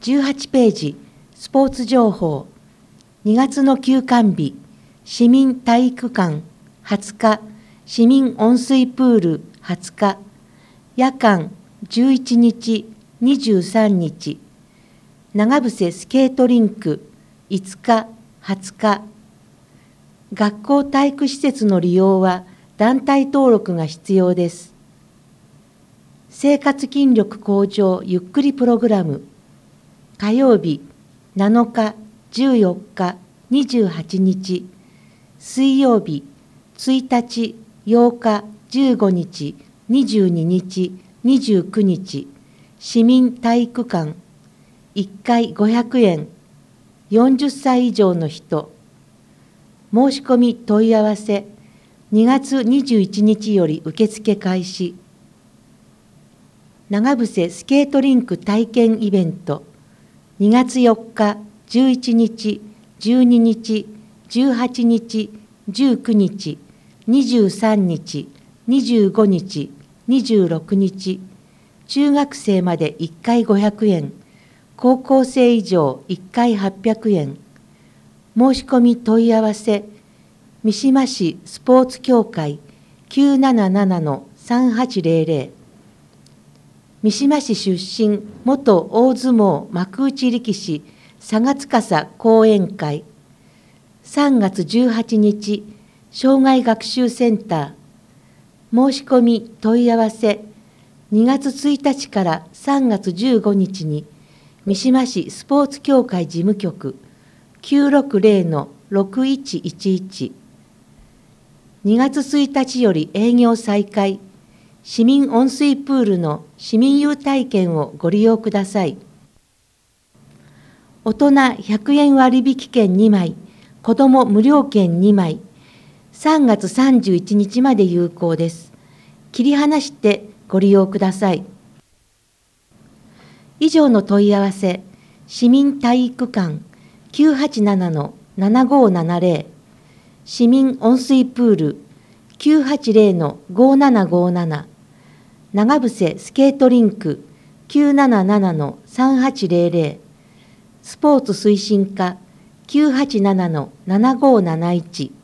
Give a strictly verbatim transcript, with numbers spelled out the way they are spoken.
じゅうはちページ、スポーツ情報。にがつの休館日、市民体育館はつか、市民温水プールはつか、夜間じゅういちにち、にじゅうさんにち、長伏スケートリンクいつか、はつか。学校体育施設の利用は団体登録が必要です。生活筋力向上ゆっくりプログラム。火曜日なのか、じゅうよっか、にじゅうはちにち、水曜日ついたち、ようか、じゅうごにち、にじゅうににち、にじゅうくにち、市民体育館、いっかいごひゃくえん、よんじゅっさい以上の人。申し込み問い合わせ、にがつにじゅういちにちより受付開始。長伏スケートリンク体験イベント、にがつよっか、じゅういちにち、じゅうににち、じゅうはちにち、じゅうくにち、にじゅうさんにち、にじゅうごにち、にじゅうろくにち、中学生までいっかいごひゃくえん、高校生以上いっかいはっぴゃくえん。申し込み問い合わせ、三島市スポーツ協会 きゅうなななな さんはちぜろぜろ。三島市出身元大相撲幕内力士佐賀司講演会。さんがつじゅうはちにち、障害学習センター。申し込み問い合わせ、にがつついたちからさんがつじゅうごにちに三島市スポーツ協会事務局 きゅうろくぜろ ろくいちいちいち。にがつついたちより営業再開。市民温水プールの市民優待券をご利用ください。大人ひゃくえん割引券にまい、子ども無料券にまい、さんがつさんじゅういちにちまで有効です。切り離してご利用ください。以上の問い合わせ、市民体育館 きゅうはちなな ななごーななぜろ、市民温水プール きゅうはちぜろ ごーななごーなな、長伏スケートリンク きゅうなななな さんはちぜろぜろ、スポーツ推進課 きゅうはちなな ななごーなないち、